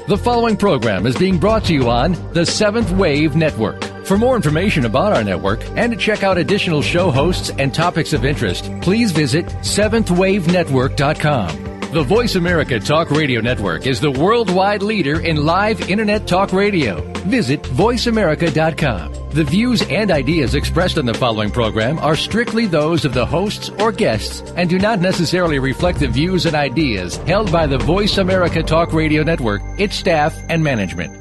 The following program is being brought to you on the Seventh Wave Network. For more information about our network and to check out additional show hosts and topics of interest, please visit seventhwavenetwork.com. The Voice America Talk Radio Network is the worldwide leader in live Internet talk radio. Visit voiceamerica.com. The views and ideas expressed on the following program are strictly those of the hosts or guests and do not necessarily reflect the views and ideas held by the Voice America Talk Radio Network, its staff, and management.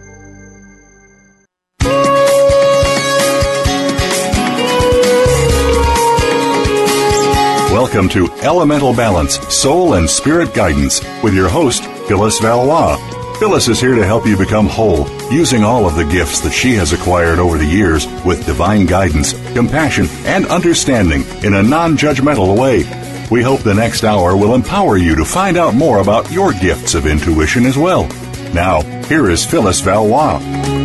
Welcome to Elemental Balance, Soul and Spirit Guidance with your host, Phyllis Valois. Phyllis is here to help you become whole, using all of the gifts that she has acquired over the years with divine guidance, compassion, and understanding in a non-judgmental way. We hope the next hour will empower you to find out more about your gifts of intuition as well. Now, here is Phyllis Valois.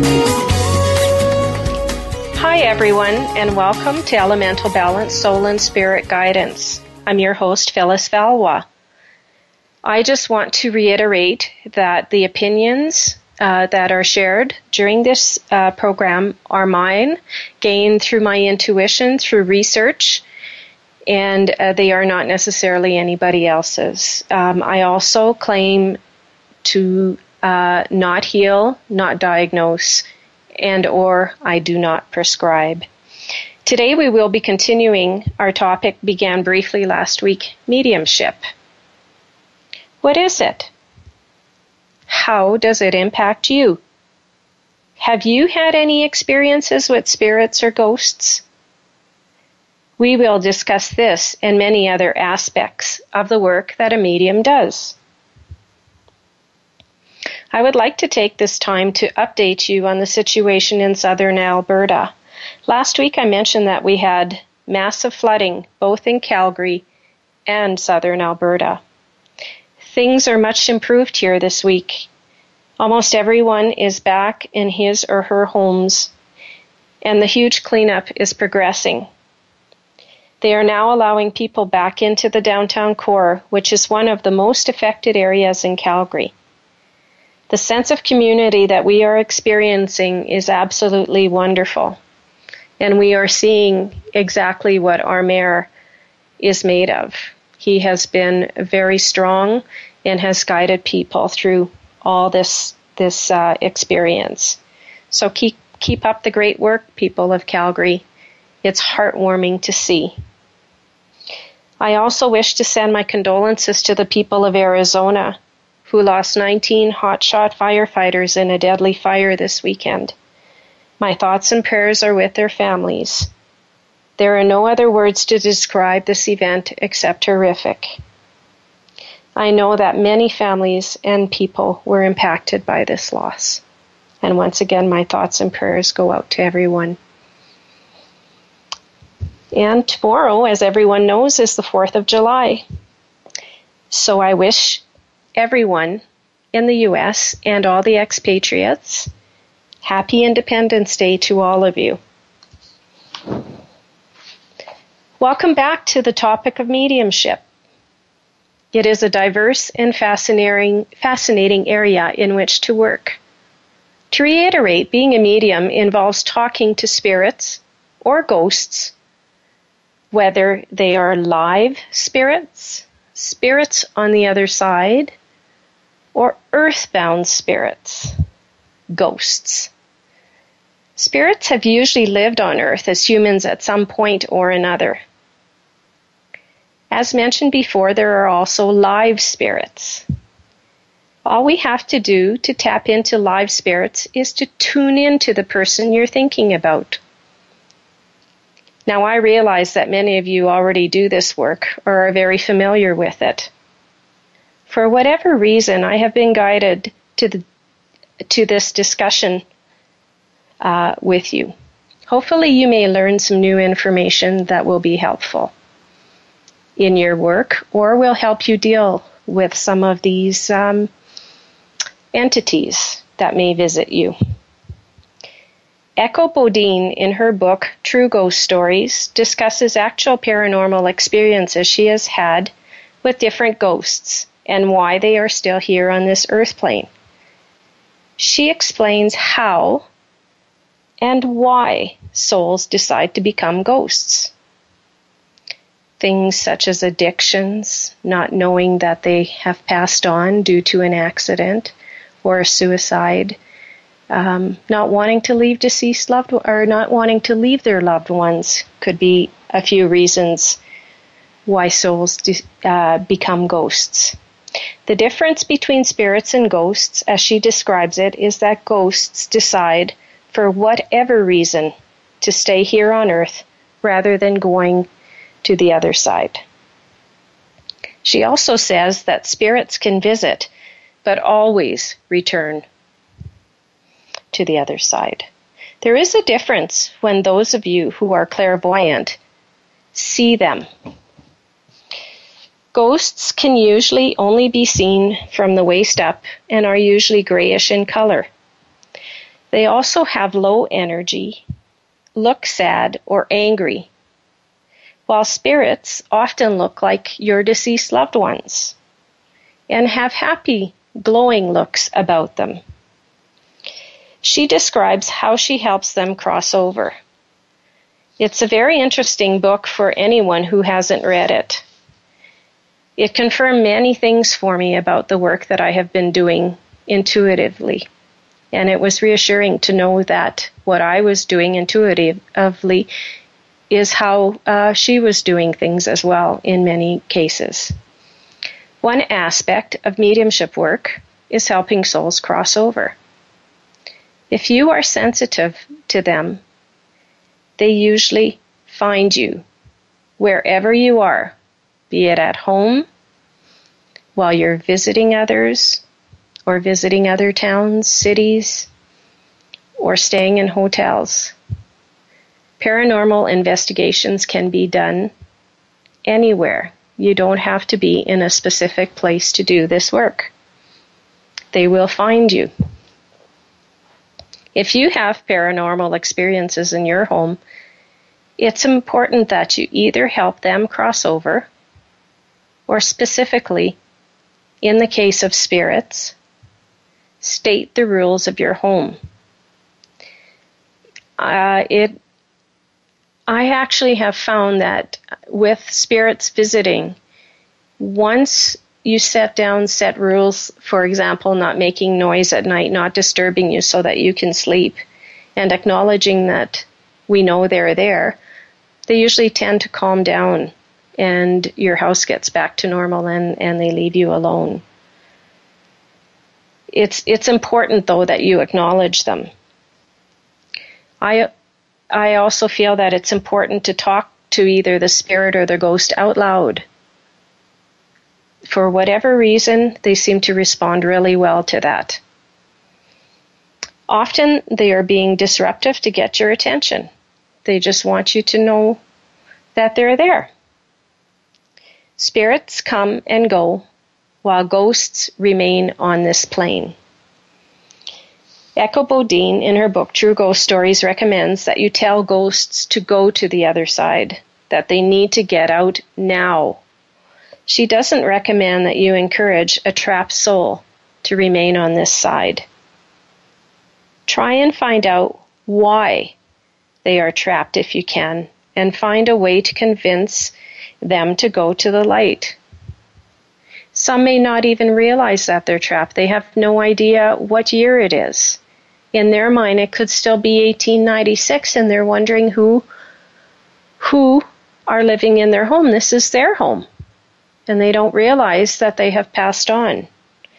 Hi, everyone, and welcome to Elemental Balance, Soul and Spirit Guidance. I'm your host, Phyllis Valois. I just want to reiterate that the opinions that are shared during this program are mine, gained through my intuition, through research, and they are not necessarily anybody else's. I also claim to not heal, not diagnose, and or I do not prescribe. Today we will be continuing our topic began briefly last week, mediumship. What is it? How does it impact you? Have you had any experiences with spirits or ghosts? We will discuss this and many other aspects of the work that a medium does. I would like to take this time to update you on the situation in southern Alberta. Last week I mentioned that we had massive flooding both in Calgary and southern Alberta. Things are much improved here this week. Almost everyone is back in his or her homes, and the huge cleanup is progressing. They are now allowing people back into the downtown core, which is one of the most affected areas in Calgary. The sense of community that we are experiencing is absolutely wonderful, and we are seeing exactly what our mayor is made of. He has been very strong and has guided people through all this experience. So keep up the great work, people of Calgary. It's heartwarming to see. I also wish to send my condolences to the people of Arizona who lost 19 hotshot firefighters in a deadly fire this weekend. My thoughts and prayers are with their families. There are no other words to describe this event except horrific. I know that many families and people were impacted by this loss. And once again, my thoughts and prayers go out to everyone. And tomorrow, as everyone knows, is the 4th of July. So I wish everyone in the U.S. and all the expatriates happy Independence Day to all of you. Welcome back to the topic of mediumship. It is a diverse and fascinating area in which to work. To reiterate, being a medium involves talking to spirits or ghosts, whether they are live spirits, spirits on the other side, or earthbound spirits, ghosts. Spirits have usually lived on Earth as humans at some point or another. As mentioned before, there are also live spirits. All we have to do to tap into live spirits is to tune into the person you're thinking about. Now, I realize that many of you already do this work or are very familiar with it. For whatever reason, I have been guided to this discussion with you. Hopefully you may learn some new information that will be helpful in your work or will help you deal with some of these entities that may visit you. Echo Bodine, in her book True Ghost Stories, discusses actual paranormal experiences she has had with different ghosts and why they are still here on this earth plane. She explains how and why souls decide to become ghosts. Things such as addictions, not knowing that they have passed on due to an accident or a suicide, not wanting to leave deceased loved or not wanting to leave their loved ones could be a few reasons why souls become ghosts. The difference between spirits and ghosts, as she describes it, is that ghosts decide for whatever reason to stay here on earth rather than going to the other side. She also says that spirits can visit, but always return to the other side. There is a difference when those of you who are clairvoyant see them. Ghosts can usually only be seen from the waist up and are usually grayish in color. They also have low energy, look sad or angry, while spirits often look like your deceased loved ones and have happy, glowing looks about them. She describes how she helps them cross over. It's a very interesting book for anyone who hasn't read it. It confirmed many things for me about the work that I have been doing intuitively. And it was reassuring to know that what I was doing intuitively is how she was doing things as well in many cases. One aspect of mediumship work is helping souls cross over. If you are sensitive to them, they usually find you wherever you are, be it at home, while you're visiting others, or visiting other towns, cities, or staying in hotels. Paranormal investigations can be done anywhere. You don't have to be in a specific place to do this work. They will find you. If you have paranormal experiences in your home, it's important that you either help them cross over, or specifically, in the case of spirits, state the rules of your home. I actually have found that with spirits visiting, once you set rules, for example, not making noise at night, not disturbing you so that you can sleep, and acknowledging that we know they're there, they usually tend to calm down and your house gets back to normal and they leave you alone. It's important, though, that you acknowledge them. I also feel that it's important to talk to either the spirit or the ghost out loud. For whatever reason, they seem to respond really well to that. Often they are being disruptive to get your attention. They just want you to know that they're there. Spirits come and go, while ghosts remain on this plane. Echo Bodine, in her book True Ghost Stories, recommends that you tell ghosts to go to the other side, that they need to get out now. She doesn't recommend that you encourage a trapped soul to remain on this side. Try and find out why they are trapped if you can, and find a way to convince them to go to the light. Some may not even realize that they're trapped. They have no idea what year it is. In their mind, it could still be 1896, and they're wondering who are living in their home. This is their home, and they don't realize that they have passed on.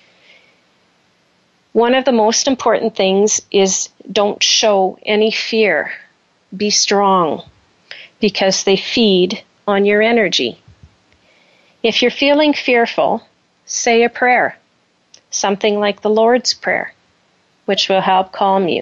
One of the most important things is don't show any fear. Be strong, because they feed on your energy. If you're feeling fearful, say a prayer, something like the Lord's Prayer, which will help calm you.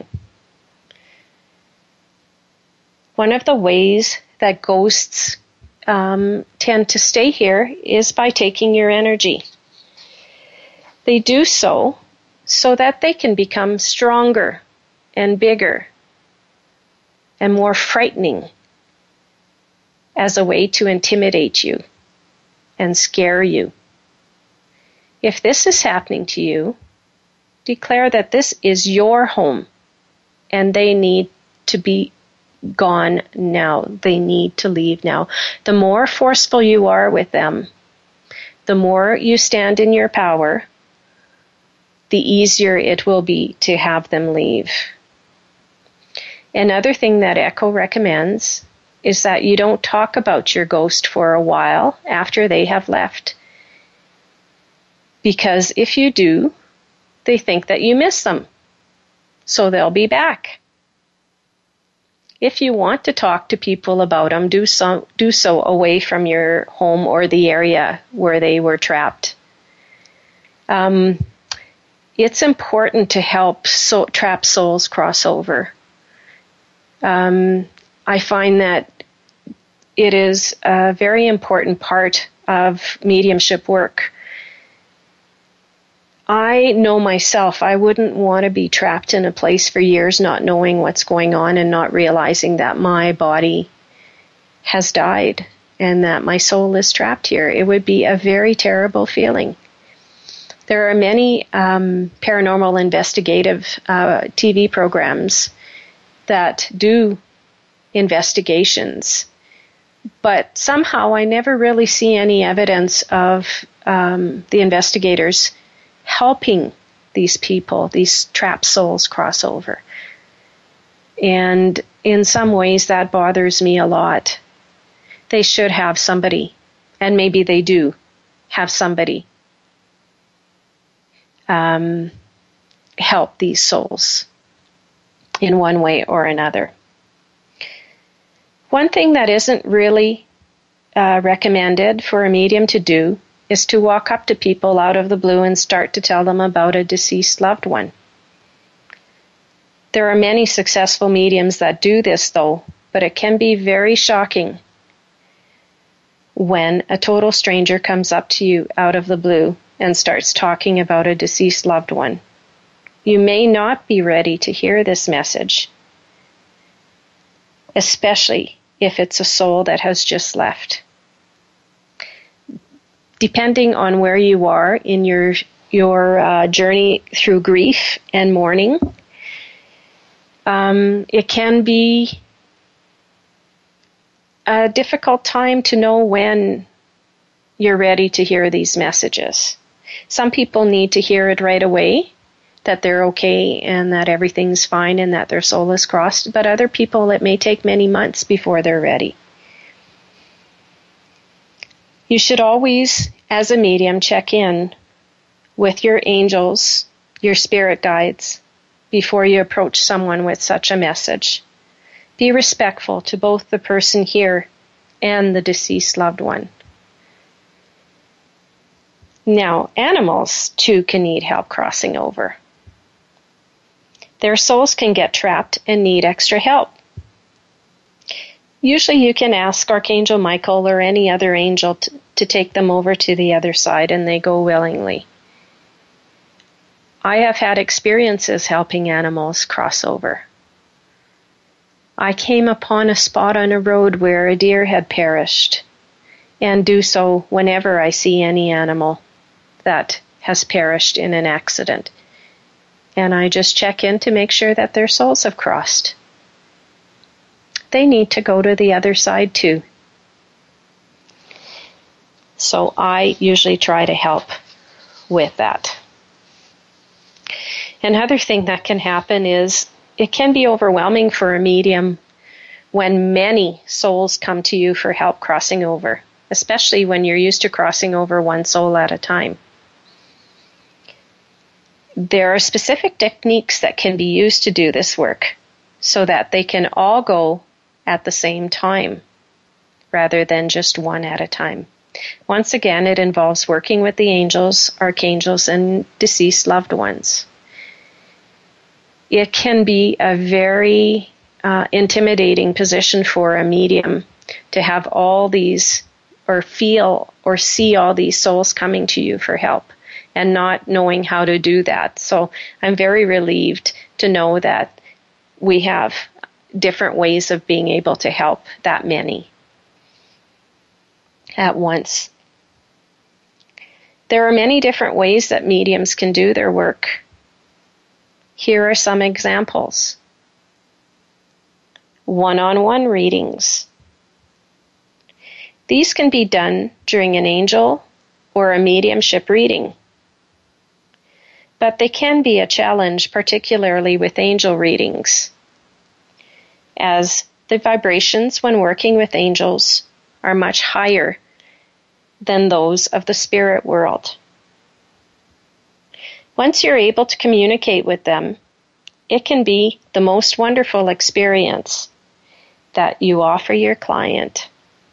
One of the ways that ghosts tend to stay here is by taking your energy. They do so that they can become stronger and bigger and more frightening as a way to intimidate you and scare you. If this is happening to you, Declare that this is your home and they need to be gone now. They need to leave now. The more forceful you are with them, the more you stand in your power, the easier it will be to have them leave. Another thing that Echo recommends is that you don't talk about your ghost for a while after they have left. Because if you do, they think that you miss them. So they'll be back. If you want to talk to people about them, do so away from your home or the area where they were trapped. It's important to help trapped souls cross over. I find that it is a very important part of mediumship work. I know myself, I wouldn't want to be trapped in a place for years not knowing what's going on and not realizing that my body has died and that my soul is trapped here. It would be a very terrible feeling. There are many paranormal investigative TV programs that do investigations, but somehow I never really see any evidence of the investigators helping these people, these trapped souls, cross over. And in some ways that bothers me a lot. They should have somebody, and maybe they do have somebody help these souls in one way or another. One thing that isn't really recommended for a medium to do is to walk up to people out of the blue and start to tell them about a deceased loved one. There are many successful mediums that do this, though, but it can be very shocking when a total stranger comes up to you out of the blue and starts talking about a deceased loved one. You may not be ready to hear this message, especially if it's a soul that has just left. Depending on where you are in your journey through grief and mourning, it can be a difficult time to know when you're ready to hear these messages. Some people need to hear it right away, that they're okay and that everything's fine and that their soul is crossed, but other people it may take many months before they're ready. You should always, as a medium, check in with your angels, your spirit guides, before you approach someone with such a message. Be respectful to both the person here and the deceased loved one. Now, animals, too, can need help crossing over. Their souls can get trapped and need extra help. Usually you can ask Archangel Michael or any other angel to take them over to the other side, and they go willingly. I have had experiences helping animals cross over. I came upon a spot on a road where a deer had perished, and do so whenever I see any animal that has perished in an accident. And I just check in to make sure that their souls have crossed. They need to go to the other side too. So I usually try to help with that. Another thing that can happen is it can be overwhelming for a medium when many souls come to you for help crossing over, especially when you're used to crossing over one soul at a time. There are specific techniques that can be used to do this work so that they can all go at the same time rather than just one at a time. Once again, it involves working with the angels, archangels, and deceased loved ones. It can be a very intimidating position for a medium to have all these, or feel or see all these souls coming to you for help and not knowing how to do that. So I'm very relieved to know that we have different ways of being able to help that many at once. There are many different ways that mediums can do their work. Here are some examples. One-on-one readings. These can be done during an angel or a mediumship reading. But they can be a challenge, particularly with angel readings, as the vibrations when working with angels are much higher than those of the spirit world. Once you're able to communicate with them, it can be the most wonderful experience that you offer your client.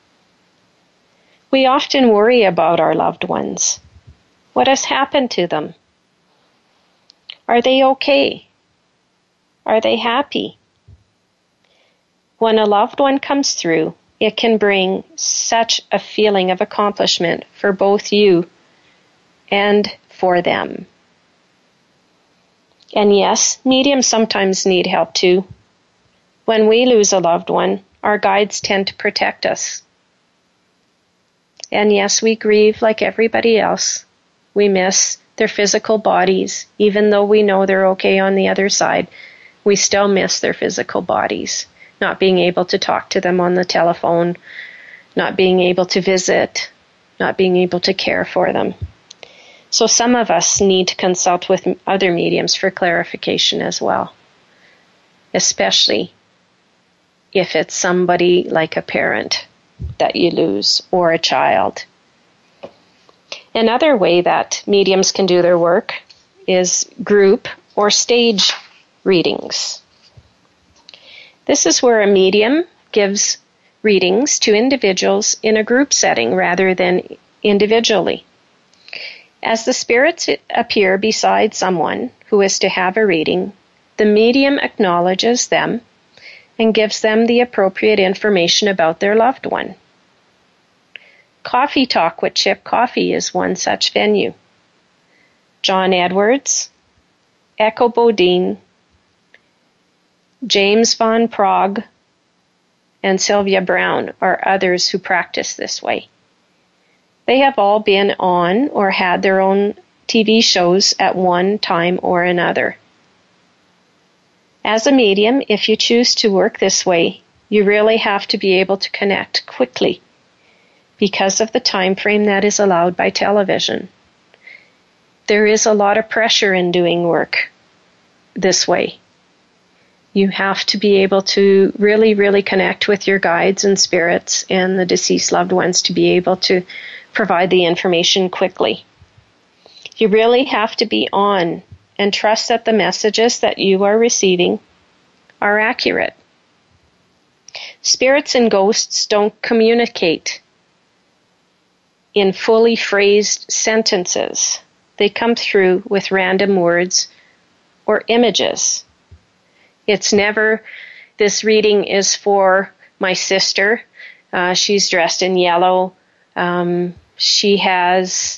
We often worry about our loved ones. What has happened to them? Are they okay? Are they happy? When a loved one comes through, it can bring such a feeling of accomplishment for both you and for them. And yes, mediums sometimes need help too. When we lose a loved one, our guides tend to protect us. And yes, we grieve like everybody else. We miss their physical bodies. Even though we know they're okay on the other side, we still miss their physical bodies. Not being able to talk to them on the telephone, not being able to visit, not being able to care for them. So some of us need to consult with other mediums for clarification as well, especially if it's somebody like a parent that you lose or a child. Another way that mediums can do their work is group or stage readings. This is where a medium gives readings to individuals in a group setting rather than individually. As the spirits appear beside someone who is to have a reading, the medium acknowledges them and gives them the appropriate information about their loved one. Coffee Talk with Chip Coffee is one such venue. John Edwards, Echo Bodine, James Van Praagh, and Sylvia Brown are others who practice this way. They have all been on or had their own TV shows at one time or another. As a medium, if you choose to work this way, you really have to be able to connect quickly because of the time frame that is allowed by television. There is a lot of pressure in doing work this way. You have to be able to really, really connect with your guides and spirits and the deceased loved ones to be able to provide the information quickly. You really have to be on and trust that the messages that you are receiving are accurate. Spirits and ghosts don't communicate in fully phrased sentences. They come through with random words or images. It's never, this reading is for my sister. She's dressed in yellow. She has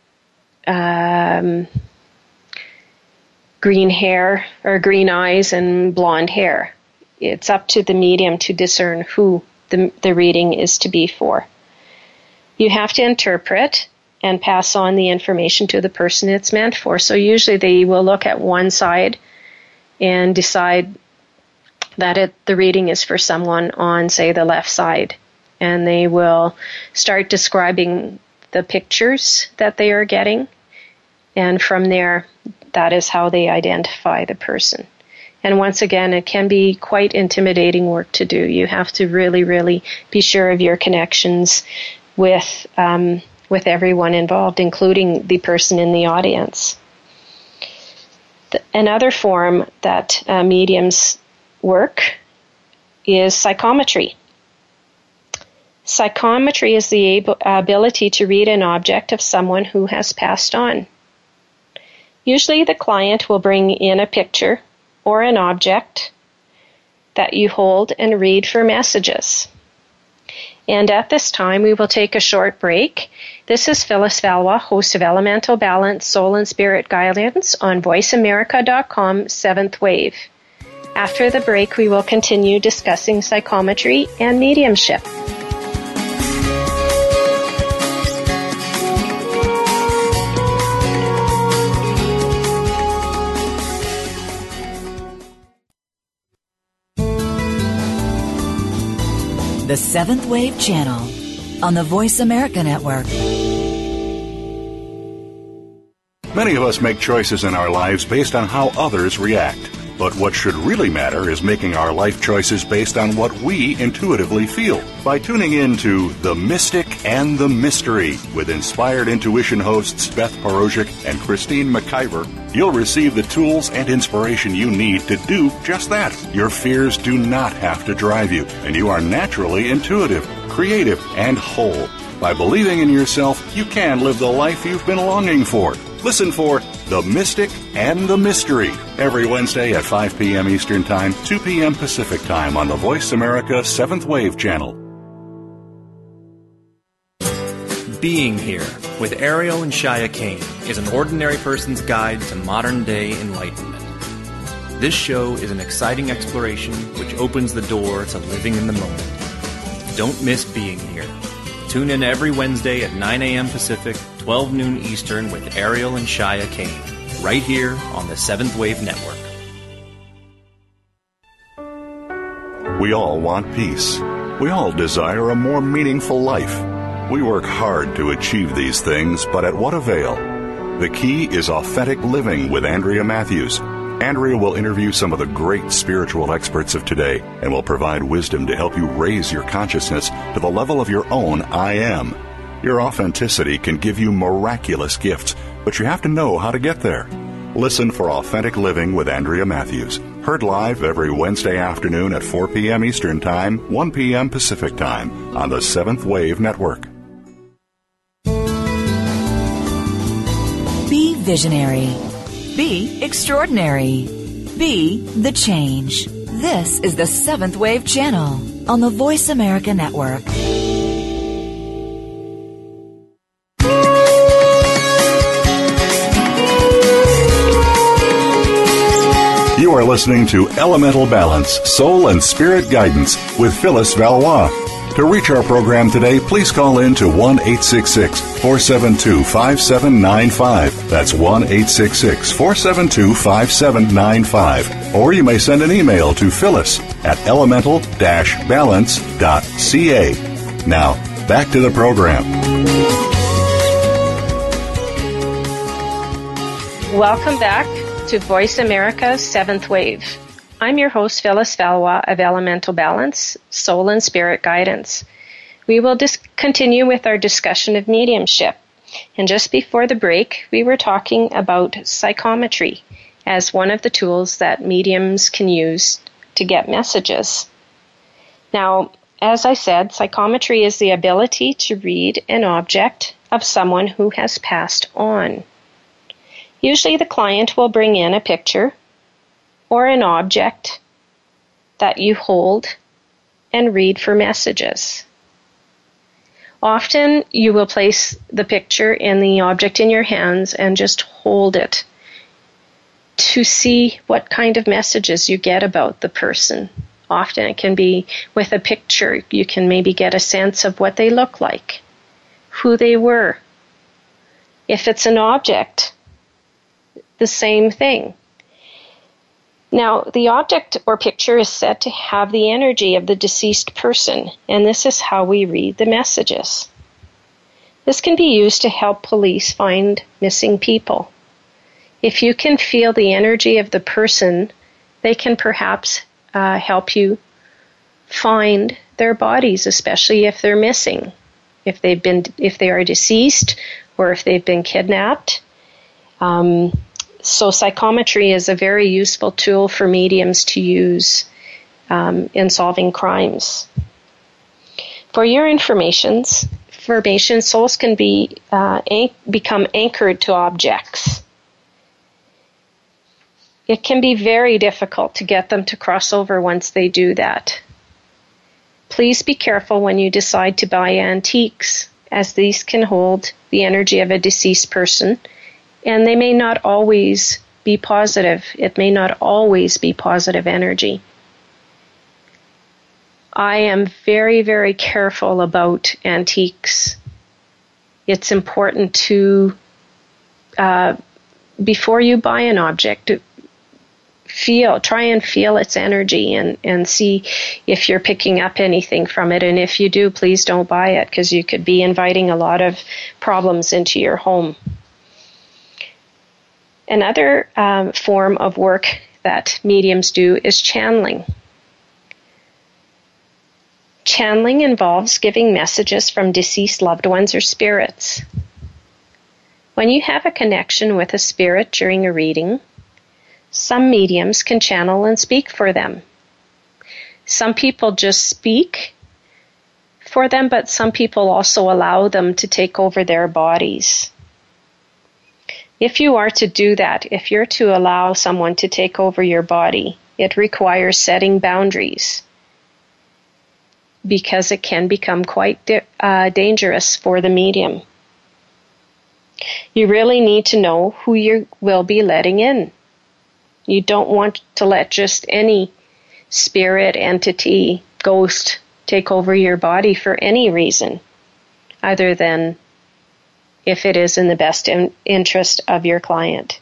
green hair or green eyes and blonde hair. It's up to the medium to discern who the reading is to be for. You have to interpret and pass on the information to the person it's meant for. So usually they will look at one side and decide that the reading is for someone on, say, the left side. And they will start describing the pictures that they are getting. And from there, that is how they identify the person. And once again, it can be quite intimidating work to do. You have to really, really be sure of your connections with everyone involved, including the person in the audience. Another form that mediums work is psychometry. Psychometry is the ability to read an object of someone who has passed on. Usually the client will bring in a picture or an object that you hold and read for messages. And at this time, we will take a short break. This is Phyllis Valois, host of Elemental Balance, Soul and Spirit Guidance on VoiceAmerica.com 7th Wave. After the break, we will continue discussing psychometry and mediumship. the Seventh Wave Channel on the Voice America Network. Many of us make choices in our lives based on how others react. But what should really matter is making our life choices based on what we intuitively feel. By tuning in to The Mystic and the Mystery with Inspired Intuition hosts Beth Porozhik and Christine McIver, you'll receive the tools and inspiration you need to do just that. Your fears do not have to drive you, and you are naturally intuitive, creative, and whole. By believing in yourself, you can live the life you've been longing for. Listen for The Mystic and the Mystery every Wednesday at 5 p.m. Eastern Time, 2 p.m. Pacific Time on the Voice America 7th Wave Channel. Being Here with Ariel and Shia Kane is an ordinary person's guide to modern-day enlightenment. This show is an exciting exploration which opens the door to living in the moment. Don't miss Being Here. Tune in every Wednesday at 9 a.m. Pacific, 12 noon Eastern with Ariel and Shia Kane, right here on the 7th Wave Network. We all want peace. We all desire a more meaningful life. We work hard to achieve these things, but at what avail? The key is authentic living with Andrea Matthews. Andrea will interview some of the great spiritual experts of today and will provide wisdom to help you raise your consciousness to the level of your own I am. Your authenticity can give you miraculous gifts, but you have to know how to get there. Listen for Authentic Living with Andrea Matthews. Heard live every Wednesday afternoon at 4 p.m. Eastern Time, 1 p.m. Pacific Time on the 7th Wave Network. Be visionary. Be extraordinary. Be the change. This is the 7th Wave Channel on the Voice America Network. You are listening to Elemental Balance, Soul and Spirit Guidance with Phyllis Valois. To reach our program today, please call in to 1-866-472-5795. That's 1-866-472-5795. Or you may send an email to Phyllis at elemental-balance.ca. Now, back to the program. Welcome back to Voice America's 7th Wave. I'm your host, Phyllis Valois of Elemental Balance, Soul and Spirit Guidance. We will continue with our discussion of mediumship. And just before the break, we were talking about psychometry as one of the tools that mediums can use to get messages. Now, as I said, psychometry is the ability to read an object of someone who has passed on. Usually the client will bring in a picture or an object that you hold and read for messages. Often you will place the picture and the object in your hands and just hold it to see what kind of messages you get about the person. Often it can be with a picture. You can maybe get a sense of what they look like, who they were. If it's an object, the same thing. Now, the object or picture is said to have the energy of the deceased person, and this is how we read the messages. This can be used to help police find missing people. If you can feel the energy of the person, they can perhaps help you find their bodies, especially if they're missing, if they are deceased, or if they've been kidnapped. So psychometry is a very useful tool for mediums to use in solving crimes. For your information, souls can become anchored to objects. It can be very difficult to get them to cross over once they do that. Please be careful when you decide to buy antiques, as these can hold the energy of a deceased person, and they may not always be positive. It may not always be positive energy. I am very, very careful about antiques. It's important to, before you buy an object, try and feel its energy and see if you're picking up anything from it. And if you do, please don't buy it, because you could be inviting a lot of problems into your home. Another form of work that mediums do is channeling. Channeling involves giving messages from deceased loved ones or spirits. When you have a connection with a spirit during a reading, some mediums can channel and speak for them. Some people just speak for them, but some people also allow them to take over their bodies. If you are to do that, if you're to allow someone to take over your body, it requires setting boundaries, because it can become quite dangerous for the medium. You really need to know who you will be letting in. You don't want to let just any spirit, entity, ghost take over your body for any reason other than if it is in the best interest of your client.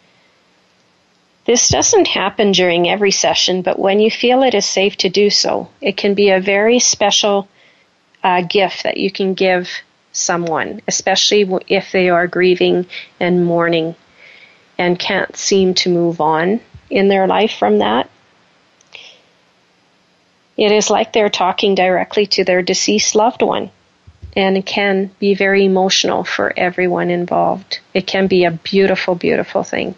This doesn't happen during every session, but when you feel it is safe to do so, it can be a very special gift that you can give someone, especially if they are grieving and mourning and can't seem to move on in their life from that. It is like they're talking directly to their deceased loved one, and it can be very emotional for everyone involved. It can be a beautiful, beautiful thing.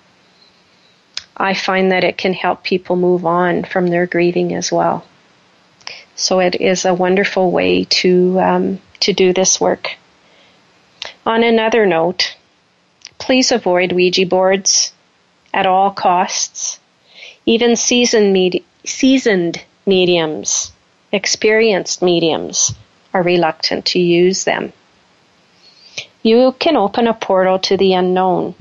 I find that it can help people move on from their grieving as well. So it is a wonderful way to do this work. On another note, please avoid Ouija boards at all costs. Even seasoned mediums, experienced mediums, are reluctant to use them. You can open a portal to the unknown,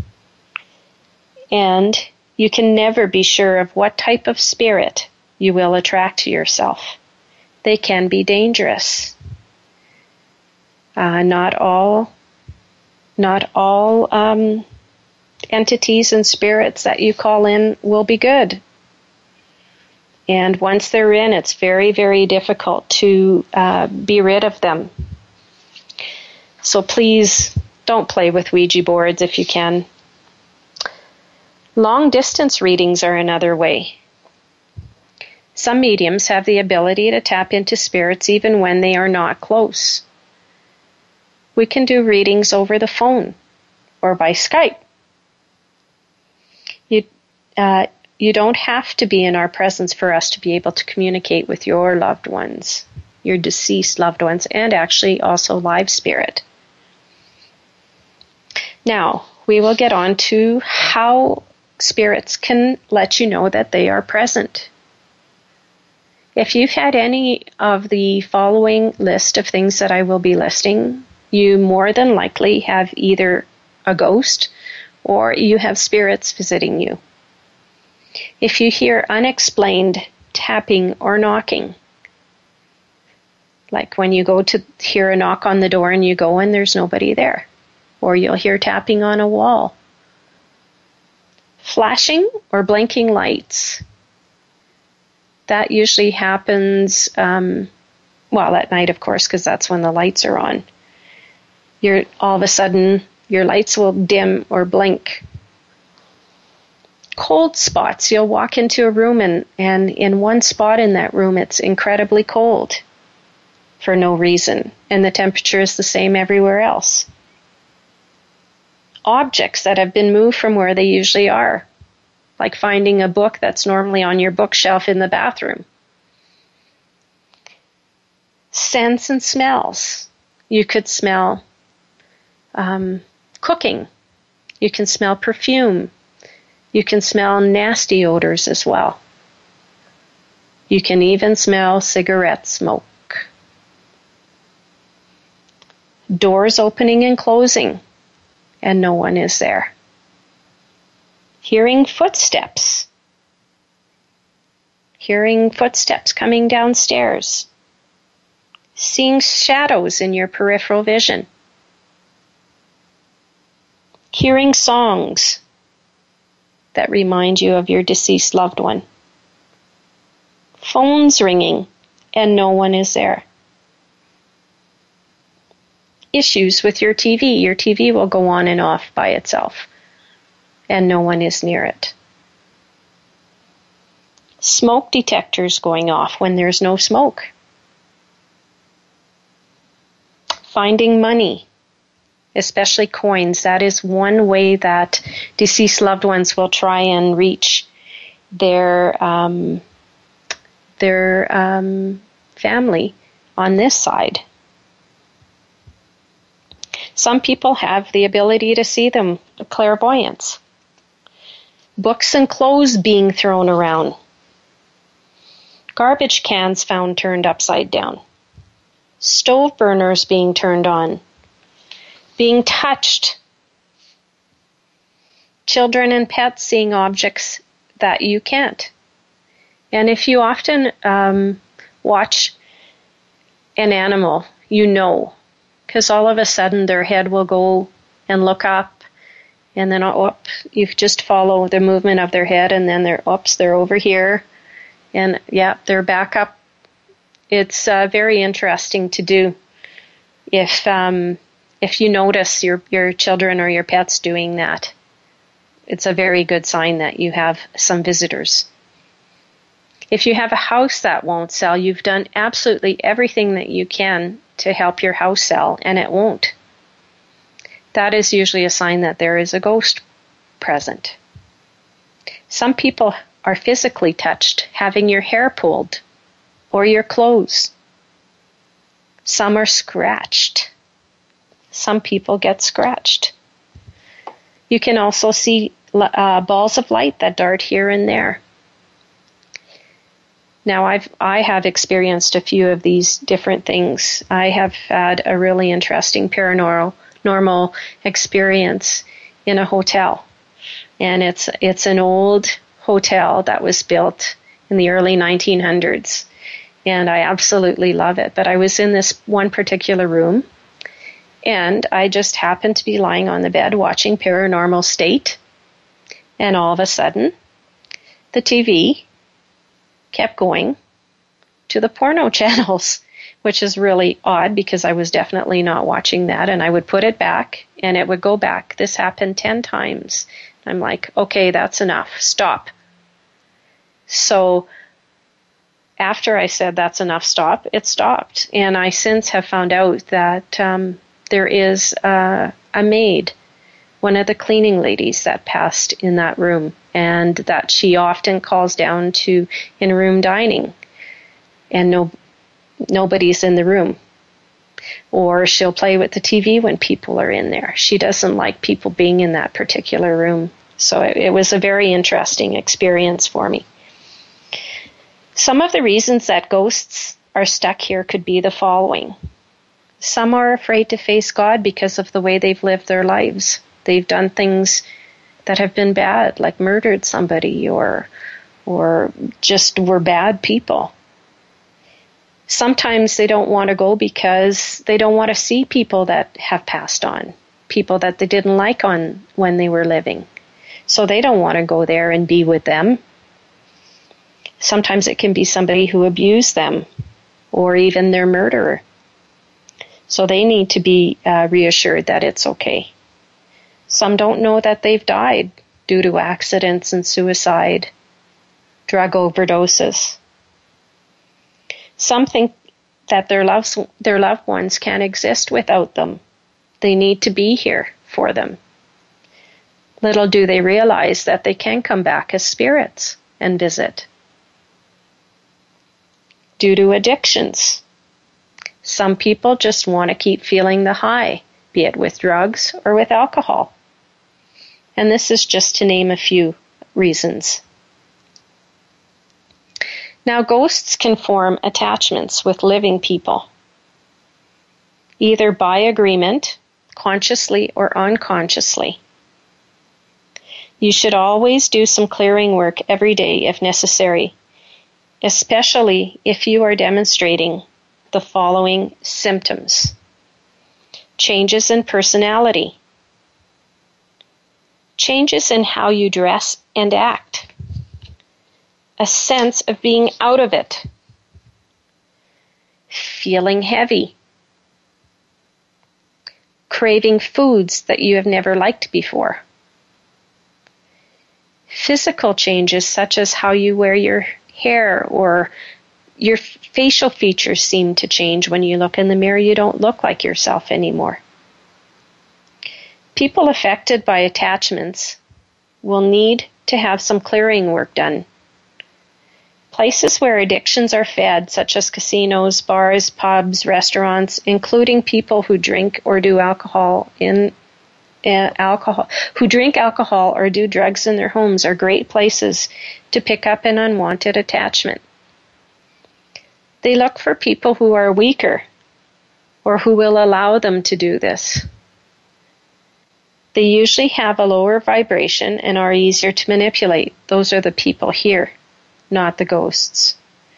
and you can never be sure of what type of spirit you will attract to yourself. They can be dangerous. Not all entities and spirits that you call in will be good. And once they're in, it's very, very difficult to be rid of them. So please don't play with Ouija boards if you can. Long distance readings are another way. Some mediums have the ability to tap into spirits even when they are not close. We can do readings over the phone or by Skype. You don't have to be in our presence for us to be able to communicate with your loved ones, your deceased loved ones, and actually also live spirit. Now, we will get on to how spirits can let you know that they are present. If you've had any of the following list of things that I will be listing, you more than likely have either a ghost or you have spirits visiting you. If you hear unexplained tapping or knocking, like when you go to hear a knock on the door and you go and there's nobody there, or you'll hear tapping on a wall. Flashing or blinking lights. That usually happens, at night, of course, because that's when the lights are on. All of a sudden, your lights will dim or blink. Cold spots. You'll walk into a room and in one spot in that room, it's incredibly cold for no reason, and the temperature is the same everywhere else. Objects that have been moved from where they usually are, like finding a book that's normally on your bookshelf in the bathroom. Scents and smells. You could smell cooking. You can smell perfume. You can smell nasty odors as well. You can even smell cigarette smoke. Doors opening and closing, and no one is there. Hearing footsteps. Hearing footsteps coming downstairs. Seeing shadows in your peripheral vision. Hearing songs that remind you of your deceased loved one. Phones ringing and no one is there. Issues with your TV. Your TV will go on and off by itself and no one is near it. Smoke detectors going off when there's no smoke. Finding money, especially coins. That is one way that deceased loved ones will try and reach their family on this side. Some people have the ability to see them, clairvoyance. Books and clothes being thrown around. Garbage cans found turned upside down. Stove burners being turned on. Being touched. Children and pets seeing objects that you can't. And if you often watch an animal, you know, because all of a sudden their head will go and look up, and then you just follow the movement of their head, and then they're over here, and they're back up. It's very interesting to do if you notice your children or your pets doing that. It's a very good sign that you have some visitors. If you have a house that won't sell, you've done absolutely everything that you can to help your house sell, and it won't. That is usually a sign that there is a ghost present. Some people are physically touched, having your hair pulled or your clothes. Some are scratched. Some people get scratched. You can also see balls of light that dart here and there. Now, I have experienced a few of these different things. I have had a really interesting paranormal experience in a hotel, and it's an old hotel that was built in the early 1900s, and I absolutely love it. But I was in this one particular room, and I just happened to be lying on the bed watching Paranormal State, and all of a sudden, the TV kept going to the porno channels, which is really odd because I was definitely not watching that, and I would put it back and it would go back. This happened 10 times. I'm like, okay, that's enough. Stop. So after I said that's enough, stop, it stopped. And I since have found out that there is a maid, one of the cleaning ladies that passed in that room, and that she often calls down to in-room dining, and nobody's in the room. Or she'll play with the TV when people are in there. She doesn't like people being in that particular room. So it was a very interesting experience for me. Some of the reasons that ghosts are stuck here could be the following. Some are afraid to face God because of the way they've lived their lives. They've done things that have been bad, like murdered somebody or just were bad people. Sometimes they don't want to go because they don't want to see people that have passed on, people that they didn't like when they were living. So they don't want to go there and be with them. Sometimes it can be somebody who abused them or even their murderer. So they need to be reassured that it's okay. Some don't know that they've died due to accidents and suicide, drug overdoses. Some think that their loved ones can't exist without them. They need to be here for them. Little do they realize that they can come back as spirits and visit. Due to addictions. Some people just want to keep feeling the high, be it with drugs or with alcohol. And this is just to name a few reasons. Now, ghosts can form attachments with living people, either by agreement, consciously or unconsciously. You should always do some clearing work every day if necessary, especially if you are demonstrating the following symptoms. Changes in personality. Changes in how you dress and act. A sense of being out of it. Feeling heavy. Craving foods that you have never liked before. Physical changes such as how you wear your hair or your facial features seem to change. When you look in the mirror, you don't look like yourself anymore. People affected by attachments will need to have some clearing work done. Places where addictions are fed, such as casinos, bars, pubs, restaurants, including people who drink or do who drink alcohol or do drugs in their homes, are great places to pick up an unwanted attachment. They look for people who are weaker or who will allow them to do this. They usually have a lower vibration and are easier to manipulate. Those are the people here, not the ghosts.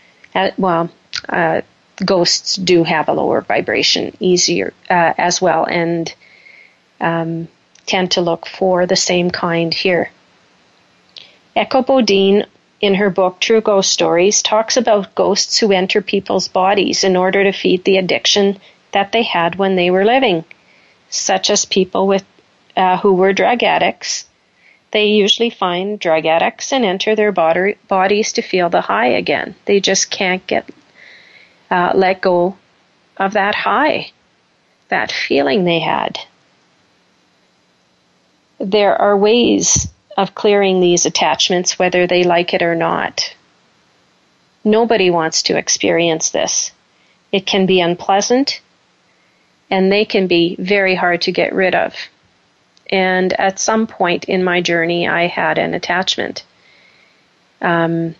Ghosts do have a lower vibration, easier as well, and tend to look for the same kind here. Echo Bodine, in her book True Ghost Stories, talks about ghosts who enter people's bodies in order to feed the addiction that they had when they were living, such as people who were drug addicts. They usually find drug addicts and enter their bodies to feel the high again. They just can't let go of that high, that feeling they had. There are ways of clearing these attachments, whether they like it or not. Nobody wants to experience this. It can be unpleasant, and they can be very hard to get rid of. And at some point in my journey, I had an attachment. I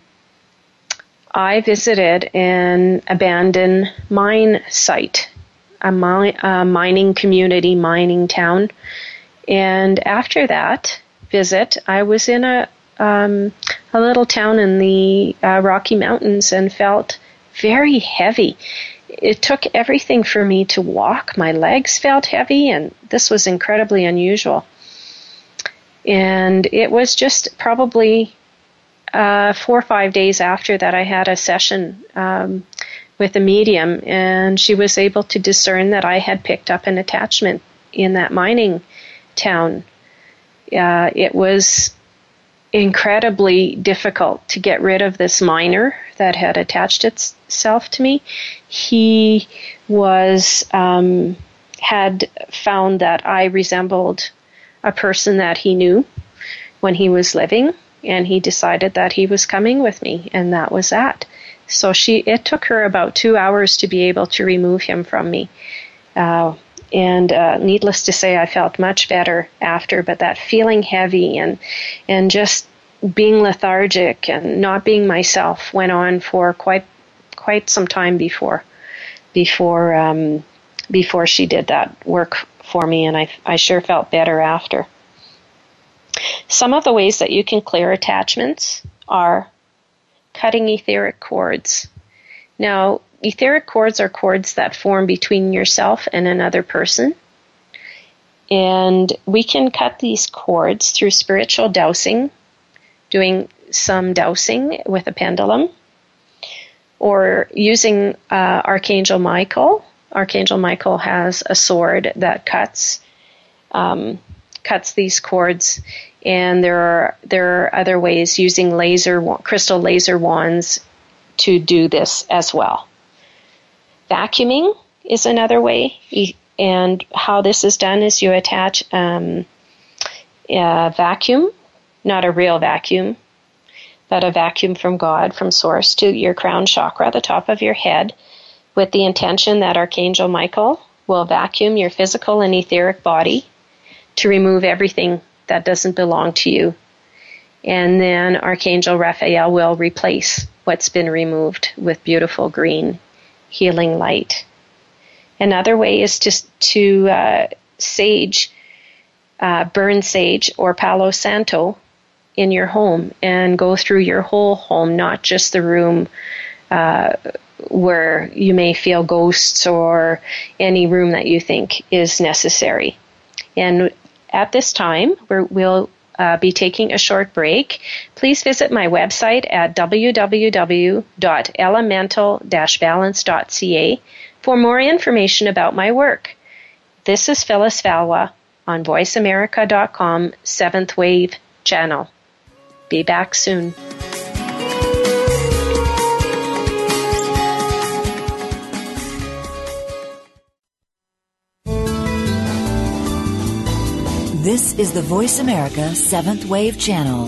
visited an abandoned mine site, a mining community, mining town. And after that visit, I was in a little town in the Rocky Mountains and felt very heavy. It took everything for me to walk. My legs felt heavy, and this was incredibly unusual. And it was just probably 4 or 5 days after that I had a session with a medium, and she was able to discern that I had picked up an attachment in that mining town. It was incredibly difficult to get rid of this miner that had attached itself to me. He had found that I resembled a person that he knew when he was living, and he decided that he was coming with me, and that was that. So it took her about 2 hours to be able to remove him from me. And needless to say, I felt much better after, but that feeling heavy and just being lethargic and not being myself went on for quite some time before she did that work for me, and I sure felt better after. Some of the ways that you can clear attachments are cutting etheric cords. Now, etheric cords are cords that form between yourself and another person. And we can cut these cords through spiritual dowsing, doing some dowsing with a pendulum, or using Archangel Michael. Archangel Michael has a sword that cuts these cords. And there are other ways, using crystal laser wands to do this as well. Vacuuming is another way, and how this is done is you attach a vacuum, not a real vacuum, but a vacuum from God, from Source, to your crown chakra, the top of your head, with the intention that Archangel Michael will vacuum your physical and etheric body to remove everything that doesn't belong to you. And then Archangel Raphael will replace what's been removed with beautiful green healing light. Another way is to burn sage or Palo Santo in your home and go through your whole home, not just the room where you may feel ghosts or any room that you think is necessary. And at this time, we'll be taking a short break, please visit my website at www.elemental-balance.ca for more information about my work. This is Phyllis Valois on VoiceAmerica.com 7th Wave channel. Be back soon. This is the Voice America 7th Wave channel.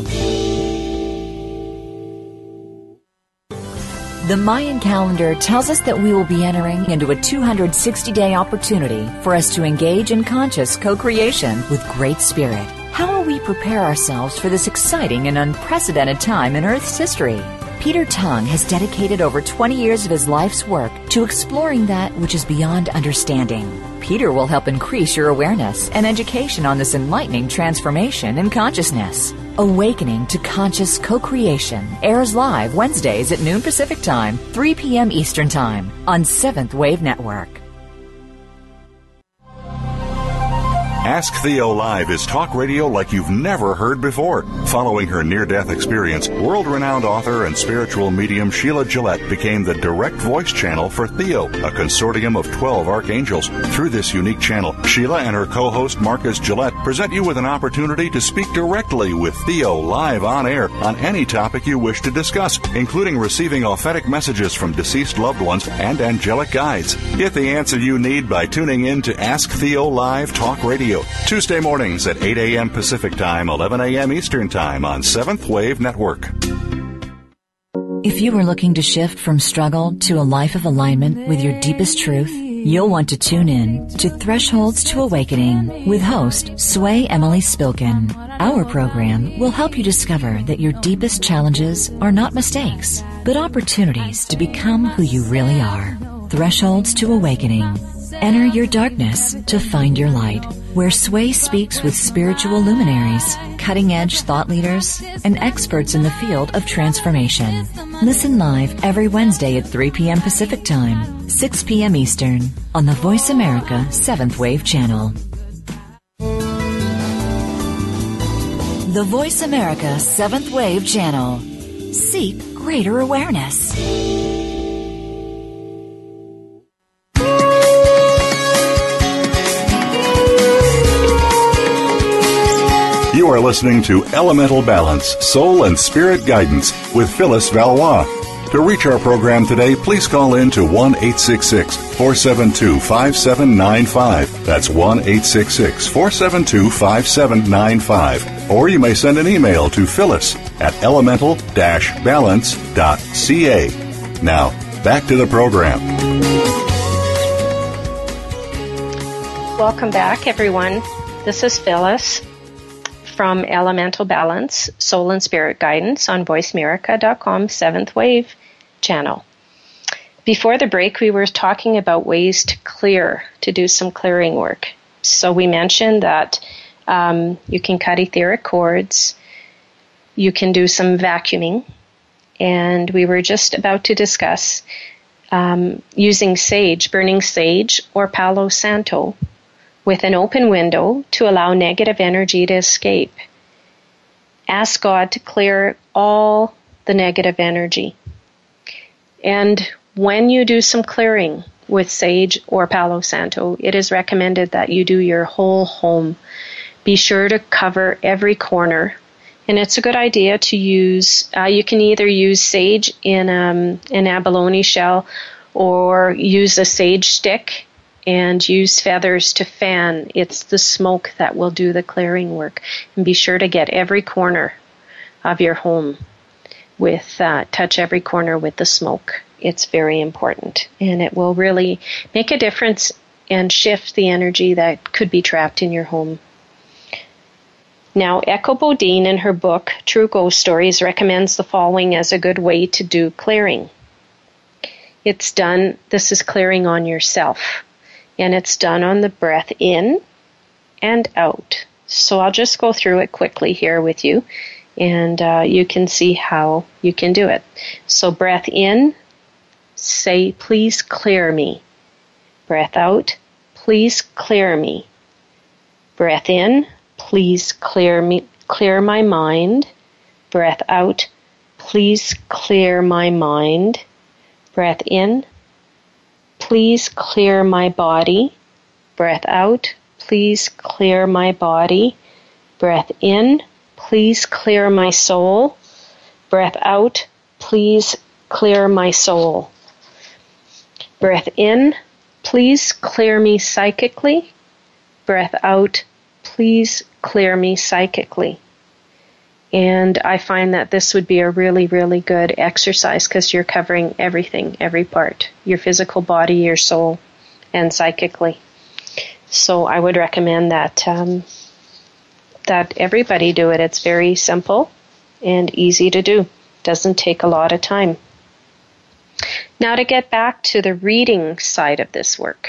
The Mayan calendar tells us that we will be entering into a 260-day opportunity for us to engage in conscious co-creation with Great Spirit. How will we prepare ourselves for this exciting and unprecedented time in Earth's history? Peter Tung has dedicated over 20 years of his life's work to exploring that which is beyond understanding. Peter will help increase your awareness and education on this enlightening transformation in consciousness. Awakening to Conscious Co-Creation airs live Wednesdays at noon Pacific Time, 3 p.m. Eastern Time on 7th Wave Network. Ask Theo Live is talk radio like you've never heard before. Following her near-death experience, world-renowned author and spiritual medium Sheila Gillette became the direct voice channel for Theo, a consortium of 12 archangels. Through this unique channel, Sheila and her co-host Marcus Gillette present you with an opportunity to speak directly with Theo live on air on any topic you wish to discuss, including receiving authentic messages from deceased loved ones and angelic guides. Get the answer you need by tuning in to Ask Theo Live Talk Radio, Tuesday mornings at 8 a.m. Pacific Time, 11 a.m. Eastern Time on 7th Wave Network. If you are looking to shift from struggle to a life of alignment with your deepest truth, you'll want to tune in to Thresholds to Awakening with host Sway Emily Spilkin. Our program will help you discover that your deepest challenges are not mistakes, but opportunities to become who you really are. Thresholds to Awakening. Enter your darkness to find your light, where Sway speaks with spiritual luminaries, cutting-edge thought leaders, and experts in the field of transformation. Listen live every Wednesday at 3 p.m. Pacific Time, 6 p.m. Eastern, on the Voice America 7th Wave channel. The Voice America 7th Wave channel. Seek greater awareness. You are listening to Elemental Balance, Soul and Spirit Guidance with Phyllis Valois. To reach our program today, please call in to 1-866-472-5795. That's 1-866-472-5795. Or you may send an email to Phyllis at elemental-balance.ca. Now, back to the program. Welcome back, everyone. This is Phyllis from Elemental Balance, Soul and Spirit Guidance on VoiceAmerica.com 7th Wave channel. Before the break, we were talking about ways to clear, to do some clearing work. So we mentioned that you can cut etheric cords, you can do some vacuuming, and we were just about to discuss using sage, burning sage or Palo Santo, with an open window to allow negative energy to escape. Ask God to clear all the negative energy. And when you do some clearing with sage or Palo Santo, it is recommended that you do your whole home. Be sure to cover every corner. And it's a good idea to use, you can either use sage in an abalone shell or use a sage stick and use feathers to fan. It's the smoke that will do the clearing work. And be sure to get every corner of your home with, touch every corner with the smoke. It's very important. And it will really make a difference and shift the energy that could be trapped in your home. Now, Echo Bodine in her book, True Ghost Stories, recommends the following as a good way to do clearing. This is clearing on yourself. And it's done on the breath in and out. So I'll just go through it quickly here with you, and you can see how you can do it. So breath in, say, please clear me. Breath out, please clear me. Breath in, please clear clear my mind. Breath out, please clear my mind. Breath in, please clear my body. Breath out, please clear my body. Breath in, please clear my soul. Breath out, please clear my soul. Breath in, please clear me psychically. Breath out, please clear me psychically. And I find that this would be a really, really good exercise because you're covering everything, every part, your physical body, your soul, and psychically. So I would recommend that that everybody do it. It's very simple and easy to do. Doesn't take a lot of time. Now to get back to the reading side of this work.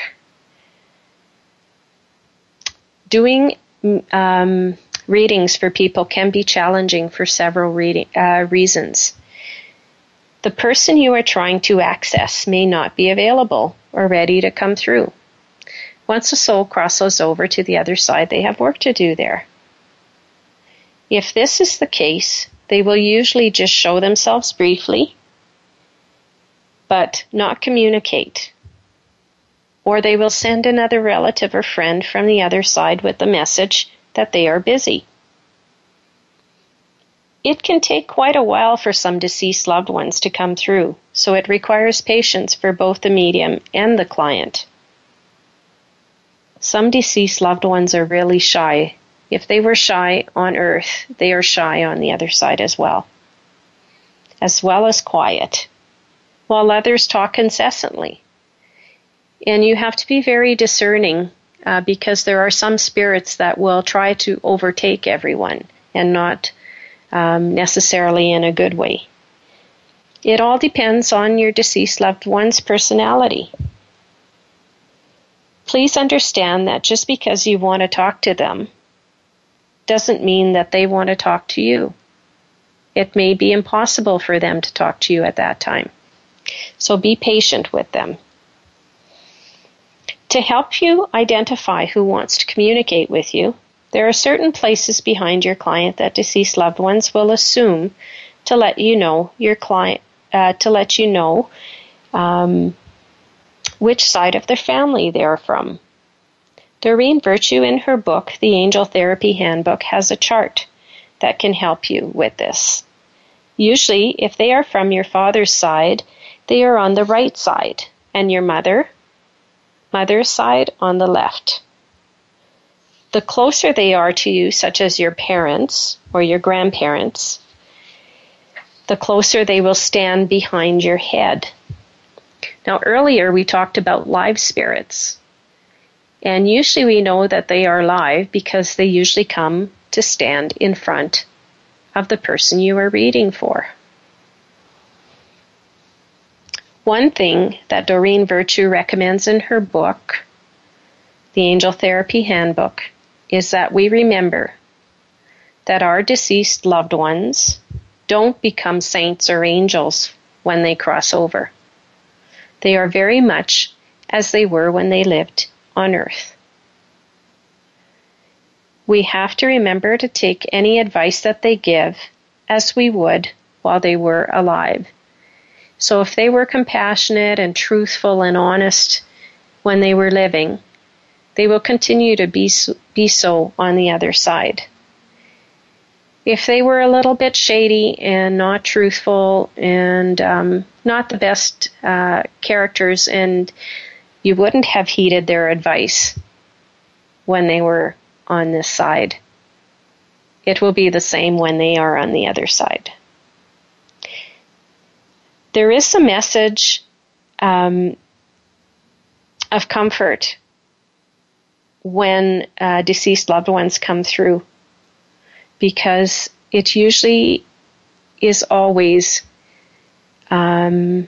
Doing readings for people can be challenging for several reasons. The person you are trying to access may not be available or ready to come through. Once a soul crosses over to the other side, they have work to do there. If this is the case, they will usually just show themselves briefly, but not communicate. Or they will send another relative or friend from the other side with the message that they are busy. It can take quite a while for some deceased loved ones to come through, so it requires patience for both the medium and the client. Some deceased loved ones are really shy. If they were shy on earth, they are shy on the other side as well as quiet, while others talk incessantly. And you have to be very discerning because there are some spirits that will try to overtake everyone and not necessarily in a good way. It all depends on your deceased loved one's personality. Please understand that just because you want to talk to them doesn't mean that they want to talk to you. It may be impossible for them to talk to you at that time. So be patient with them. To help you identify who wants to communicate with you, there are certain places behind your client that deceased loved ones will assume to let you know which side of their family they are from. Doreen Virtue, in her book, The Angel Therapy Handbook, has a chart that can help you with this. Usually, if they are from your father's side, they are on the right side, and your mother's side on the left. The closer they are to you, such as your parents or your grandparents, the closer they will stand behind your head. Now, earlier we talked about live spirits. And usually we know that they are live because they usually come to stand in front of the person you are reading for. One thing that Doreen Virtue recommends in her book, The Angel Therapy Handbook, is that we remember that our deceased loved ones don't become saints or angels when they cross over. They are very much as they were when they lived on earth. We have to remember to take any advice that they give as we would while they were alive. So if they were compassionate and truthful and honest when they were living, they will continue to be so on the other side. If they were a little bit shady and not truthful and not the best characters, and you wouldn't have heeded their advice when they were on this side, it will be the same when they are on the other side. There is a message of comfort when deceased loved ones come through, because it usually is always given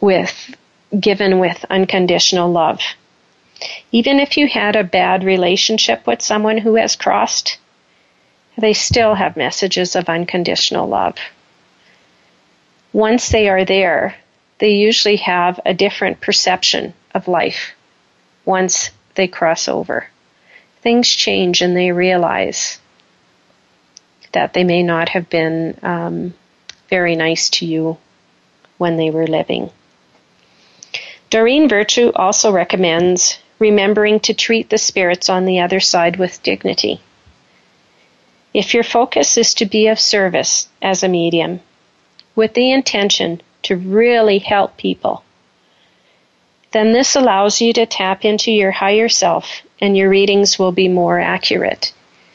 with unconditional love. Even if you had a bad relationship with someone who has crossed, they still have messages of unconditional love. Once they are there, they usually have a different perception of life once they cross over. Things change and they realize that they may not have been very nice to you when they were living. Doreen Virtue also recommends remembering to treat the spirits on the other side with dignity. If your focus is to be of service as a medium, with the intention to really help people, then this allows you to tap into your higher self and your readings will be more accurate.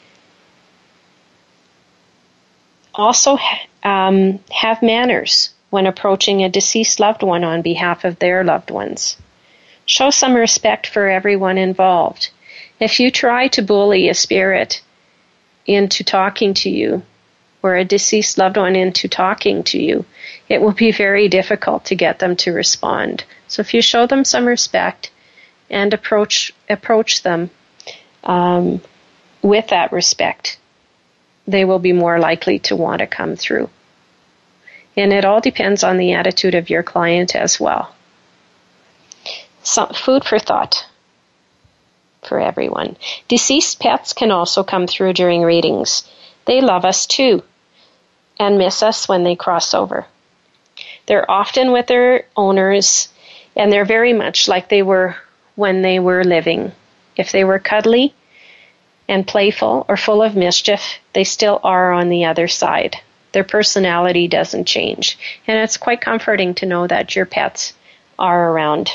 Also, have manners when approaching a deceased loved one on behalf of their loved ones. Show some respect for everyone involved. If you try to bully a spirit into talking to you, or a deceased loved one into talking to you, it will be very difficult to get them to respond. So if you show them some respect and approach them with that respect, they will be more likely to want to come through. And it all depends on the attitude of your client as well. Some food for thought for everyone. Deceased pets can also come through during readings. They love us too and miss us when they cross over. They're often with their owners, and they're very much like they were when they were living. If they were cuddly and playful or full of mischief, they still are on the other side. Their personality doesn't change. And it's quite comforting to know that your pets are around.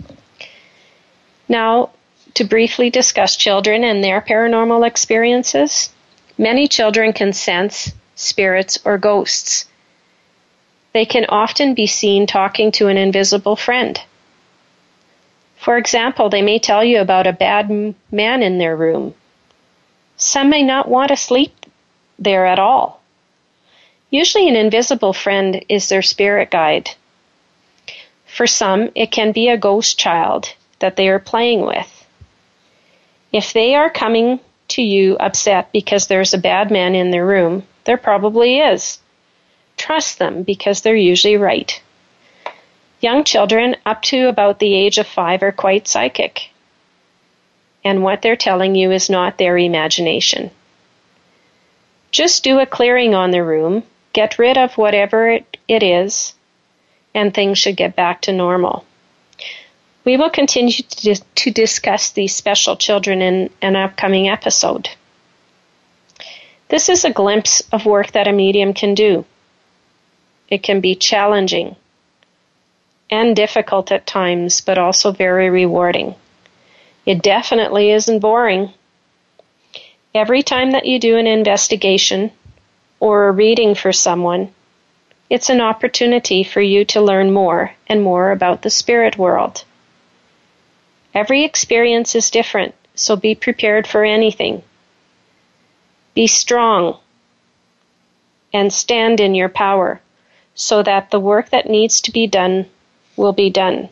Now, to briefly discuss children and their paranormal experiences, many children can sense spirits or ghosts. They can often be seen talking to an invisible friend. For example, they may tell you about a bad man in their room. Some may not want to sleep there at all. Usually an invisible friend is their spirit guide. For some, it can be a ghost child that they are playing with. If they are coming to you upset because there's a bad man in their room, there probably is. Trust them because they're usually right. Young children up to about the age of 5 are quite psychic, and what they're telling you is not their imagination. Just do a clearing on the room, get rid of whatever it is, and things should get back to normal. We will continue to discuss these special children in an upcoming episode. This is a glimpse of work that a medium can do. It can be challenging and difficult at times, but also very rewarding. It definitely isn't boring. Every time that you do an investigation or a reading for someone, it's an opportunity for you to learn more and more about the spirit world. Every experience is different, so be prepared for anything. Be strong and stand in your power so that the work that needs to be done will be done.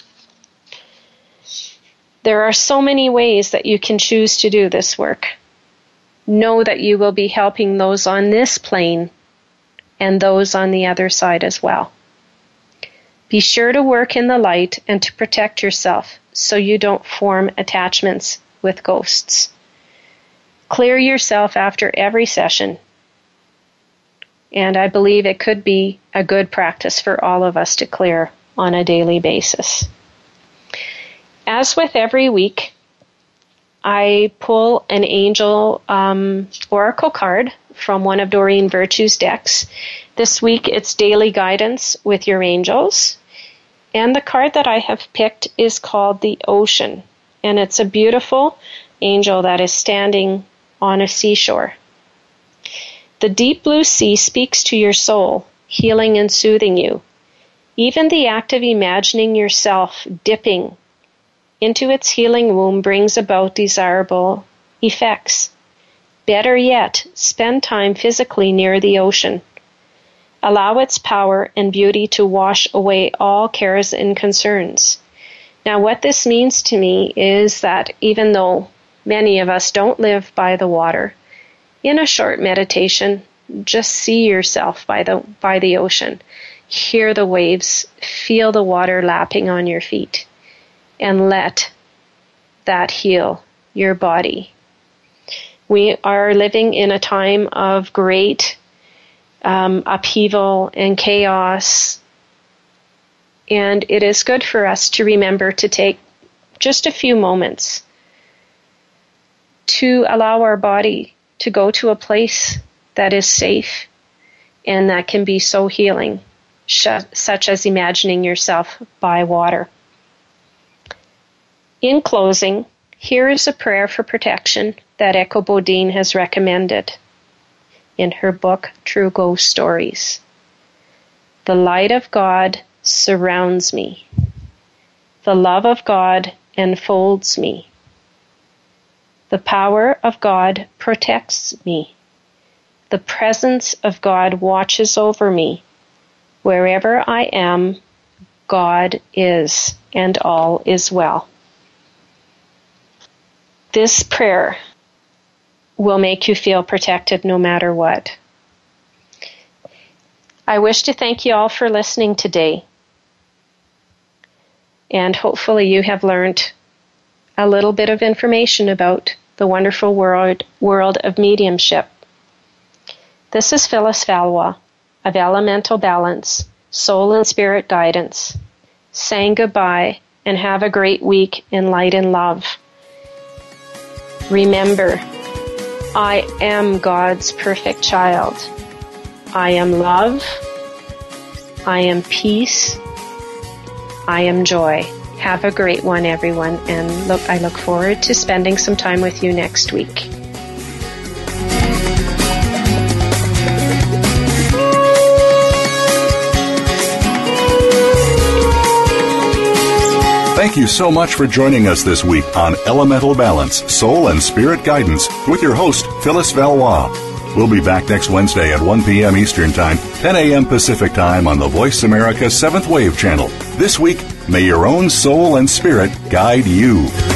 There are so many ways that you can choose to do this work. Know that you will be helping those on this plane and those on the other side as well. Be sure to work in the light and to protect yourself so you don't form attachments with ghosts. Clear yourself after every session, and I believe it could be a good practice for all of us to clear on a daily basis. As with every week, I pull an angel oracle card from one of Doreen Virtue's decks. This week it's Daily Guidance with Your Angels. And the card that I have picked is called the Ocean. And it's a beautiful angel that is standing on a seashore. The deep blue sea speaks to your soul, healing and soothing you. Even the act of imagining yourself dipping into its healing womb brings about desirable effects. Better yet, spend time physically near the ocean. Allow its power and beauty to wash away all cares and concerns. Now, what this means to me is that even though many of us don't live by the water, in a short meditation, just see yourself by the ocean. Hear the waves, feel the water lapping on your feet, and let that heal your body. We are living in a time of great upheaval and chaos, and it is good for us to remember to take just a few moments to allow our body to go to a place that is safe and that can be so healing, such as imagining yourself by water. In closing, here is a prayer for protection that Echo Bodine has recommended in her book, True Ghost Stories. The light of God surrounds me. The love of God enfolds me. The power of God protects me. The presence of God watches over me. Wherever I am, God is, and all is well. This prayer will make you feel protected no matter what. I wish to thank you all for listening today. And hopefully you have learned a little bit of information about the wonderful world of mediumship. This is Phyllis Valois of Elemental Balance, Soul and Spirit Guidance, saying goodbye and have a great week in light and love. Remember, I am God's perfect child. I am love. I am peace. I am joy. Have a great one, everyone, and I look forward to spending some time with you next week. Thank you so much for joining us this week on Elemental Balance, Soul and Spirit Guidance with your host, Phyllis Valois. We'll be back next Wednesday at 1 p.m. Eastern Time, 10 a.m. Pacific Time on the Voice America 7th Wave channel. This week, may your own soul and spirit guide you.